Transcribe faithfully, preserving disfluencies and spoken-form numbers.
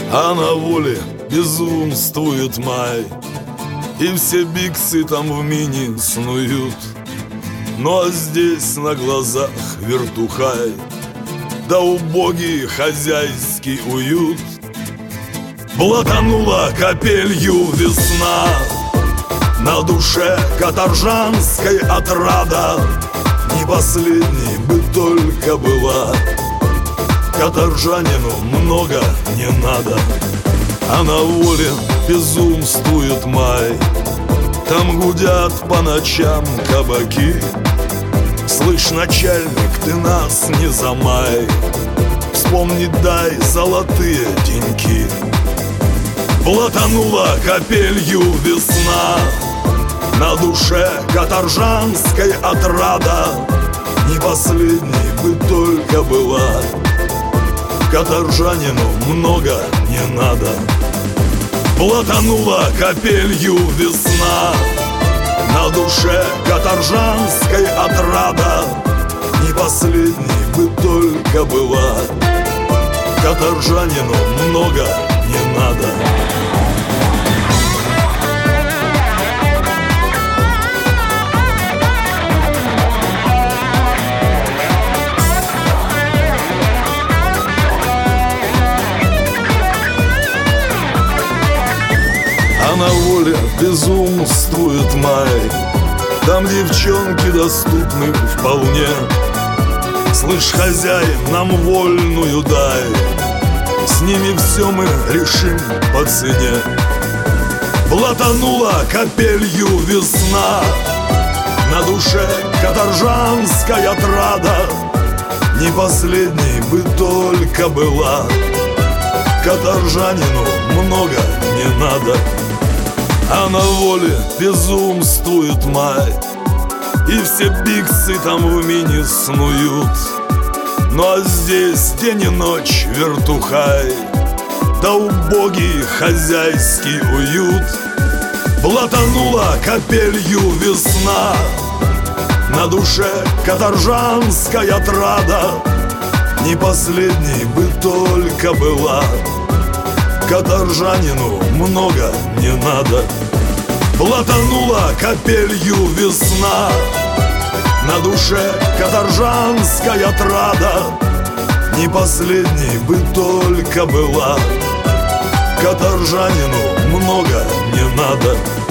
А на воле безумствует май, и все биксы там в мини снуют. Ну а здесь на глазах вертухай, да убогий хозяйский уют. Блатанула капелью весна, на душе каторжанской отрада. Не последней бы только была, каторжанину много не надо. А на воле безумствует май, там гудят по ночам кабаки. Слышь, начальник, ты нас не замай, вспомни, дай золотые деньки. Блатанула капелью весна, на душе каторжанской отрада. Не последней бы только была, каторжанину много не надо. Блатанула капелью весна, на душе каторжанской отрада. Не последней бы только была, каторжанину много не надо. А на воле безумствует май, там девчонки доступны вполне. Слышь, хозяин, нам вольную дай, с ними все мы решим по цене. Блатанула капелью весна, на душе каторжанская отрада. Не последней бы только была, каторжанину много не надо. А на воле безумствует май, и все биксы там в мини снуют. Ну а здесь день и ночь вертухай, да убогий хозяйский уют. Блатанула капелью весна, на душе каторжанская отрада. Не последней бы только была, каторжанину много не надо. Блатанула капелью весна, на душе каторжанская отрада. Не последней бы только была, каторжанину много не надо.